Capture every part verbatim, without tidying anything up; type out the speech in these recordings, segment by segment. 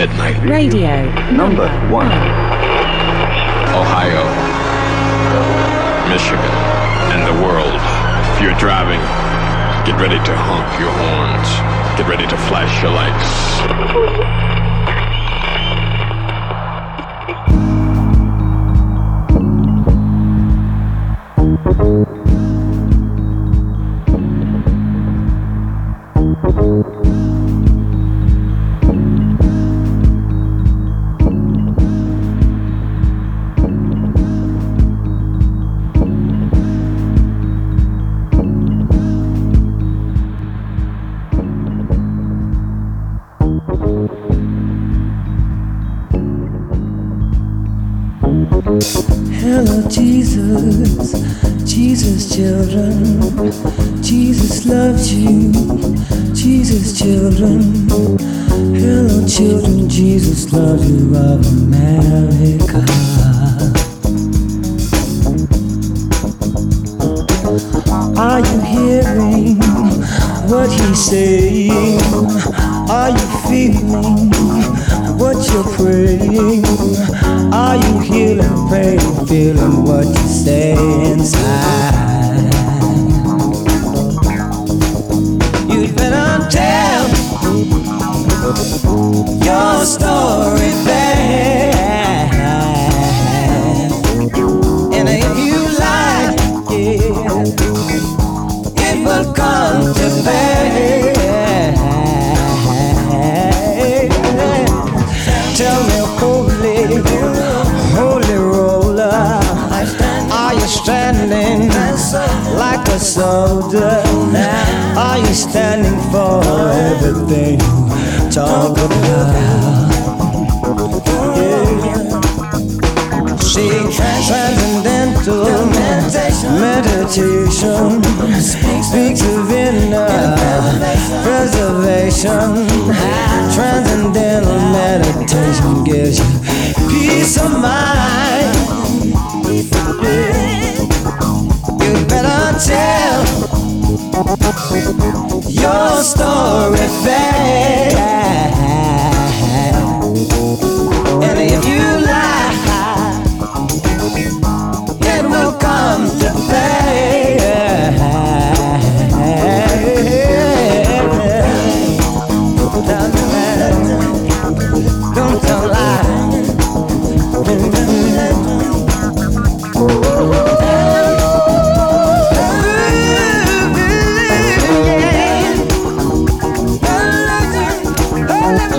Midnight Radio number one. Ohio, Michigan, and the world. If you're driving, get ready to honk your horns. Get ready to flash your lights. Hello, Jesus, Jesus, children. Jesus loves you, Jesus, children. Hello, children, Jesus loves you of America. Are you hearing what he's saying? Are you feeling what you're praying? Are you healing, praying, feeling what you say inside? You'd better tell your story back, and if you like it, it will come to pass. Tell me, holy, holy roller, are you standing like a soldier? Are you standing for everything you talk about? Yeah. See, transcendental meditation speaks of inner preservation. Transcendental meditation gives you peace of mind. You better tell your story back, and if you lie, it will come to pass. Don't tell lies. Oh,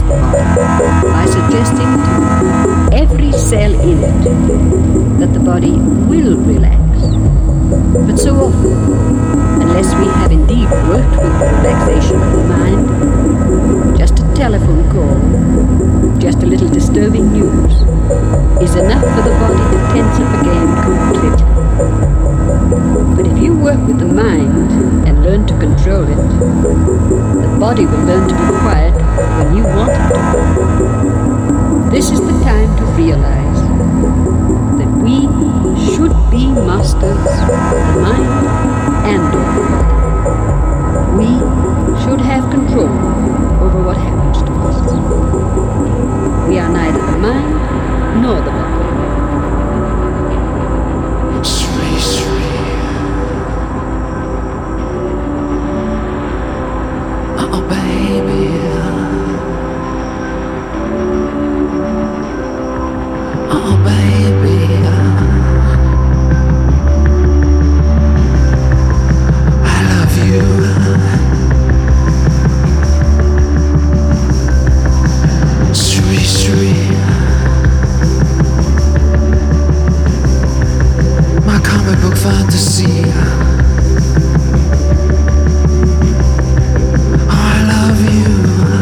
the body by suggesting to every cell in it that the body will relax. But so often, unless we have indeed worked with the relaxation of the mind, just a telephone call, just a little disturbing news, is enough for the body to tense up again completely. But if you work with the mind and learn to control it, the body will learn to be quiet when you want it to. This is the time to realize that we should be masters of the mind and of the body. We should have control over what happens to us. We are neither the mind nor the body. Sweet, sweet. Oh, baby. Oh, baby. I love you. Sweet, sweet. My comic book fantasy. Oh, I love you.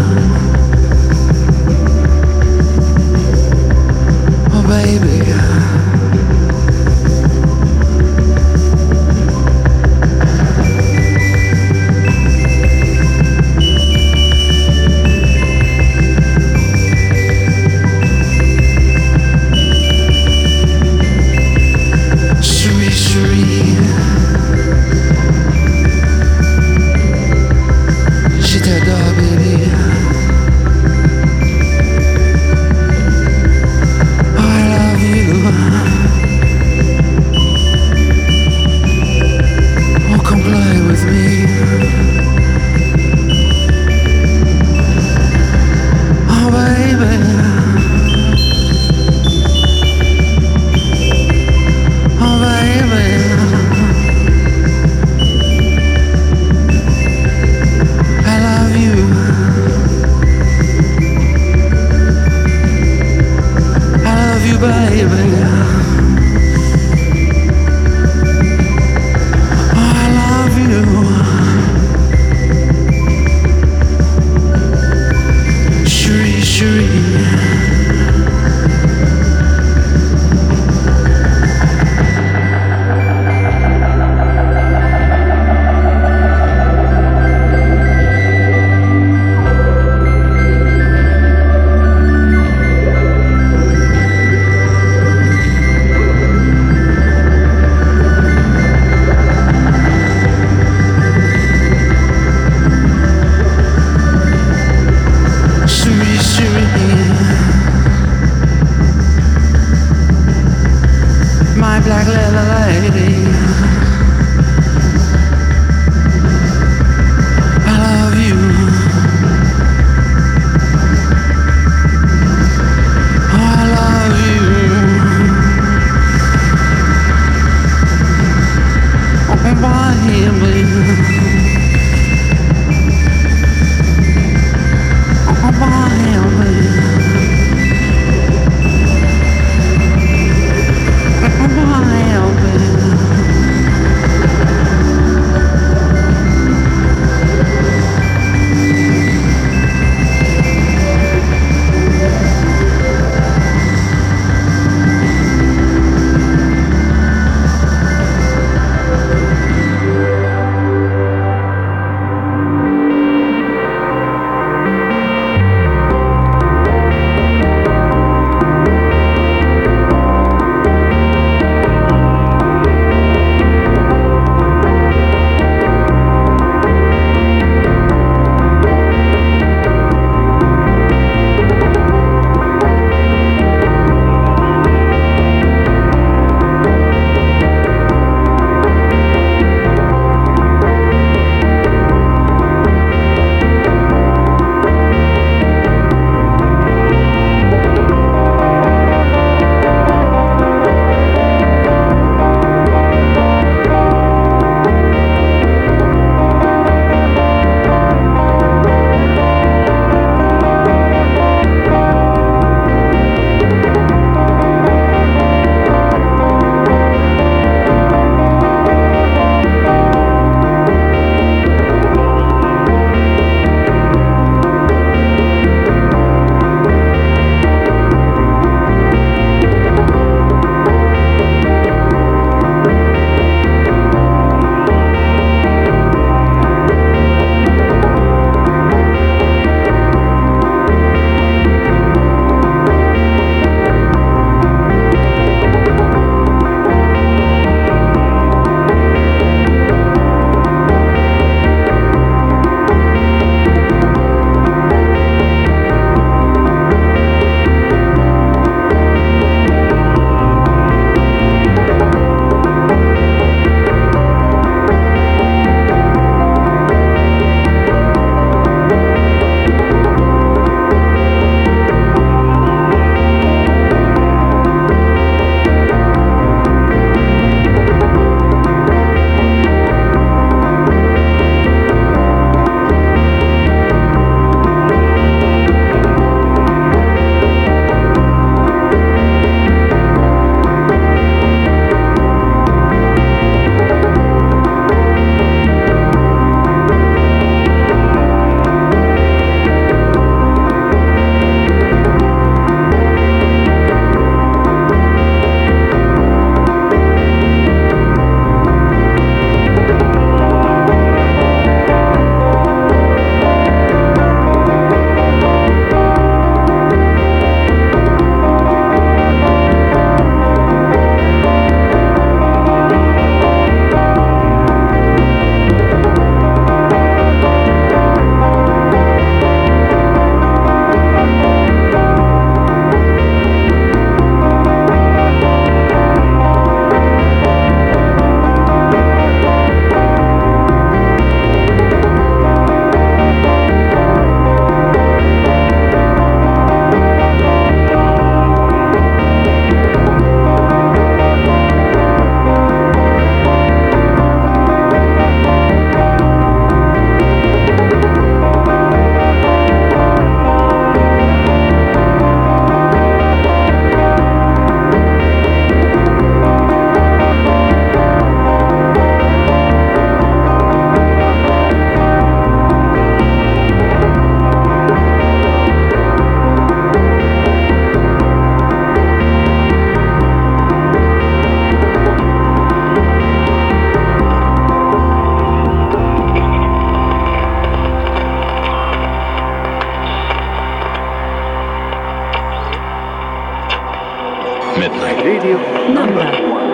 Oh, baby. Sweet, sweet. Je t'adore, baby. Oh, I love you. Oh, come play with me. Oh, baby. Oh, baby. I love you. I love you, baby. Oh, I love you. Shri, Shri. Sweet, sweet. My black leather lady. I love you. Oh, I love you. Oh, baby. Oh, baby. Radio Number Number One.